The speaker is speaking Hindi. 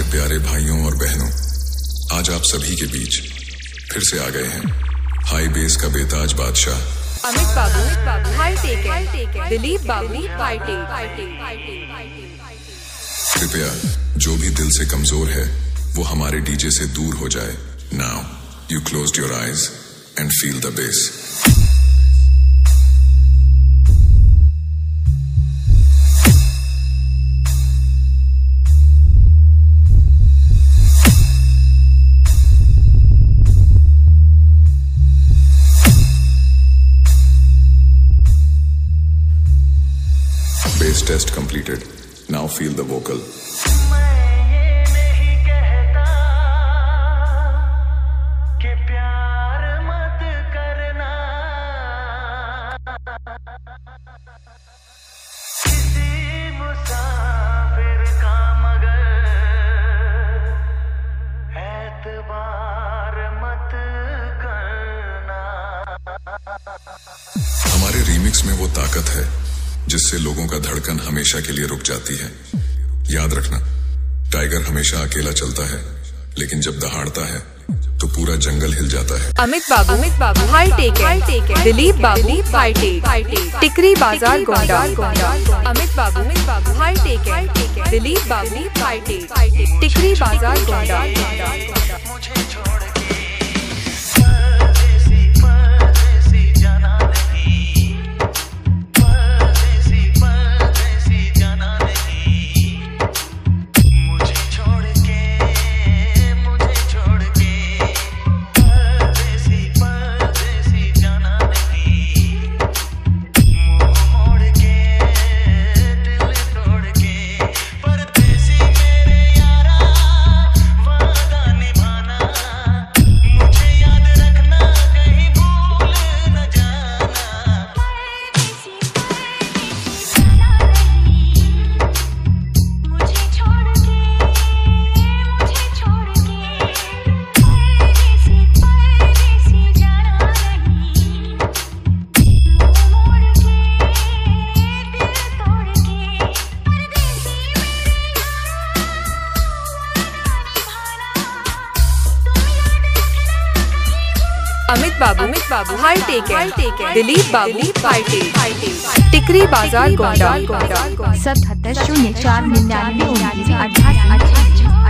हमारे प्यारे भाइयों और बहनों, आज आप सभी के बीच फिर से आ गए हैं हाई बेस का बेताज बादशाह अमित बाबू हाई टेक, दिलीप बाबू हाई टेक। कृपया जो भी दिल से कमजोर है वो हमारे डीजे से दूर हो जाए। Now you closed your eyes and feel the bass. Bass test completed. Now feel the vocal. हमारे रीमिक्स में वो ताकत है जिससे लोगों का धड़कन हमेशा के लिए रुक जाती है। याद रखना, टाइगर हमेशा अकेला चलता है, लेकिन जब दहाड़ता है तो पूरा जंगल हिल जाता है। अमित बाबू हाई टेक, दिलीप बाबू हाई टेक, टिकरी बाजार गोंडा। अमित बाबू हाई टेक, दिलीप बाबू हाई टेक, टिकरी बाजार गोंडा। अमित बाबू हाई टेक, दिलीप बाबू हाई टेक, टिकरी बाजार गोंडा। 77 04 99 29 28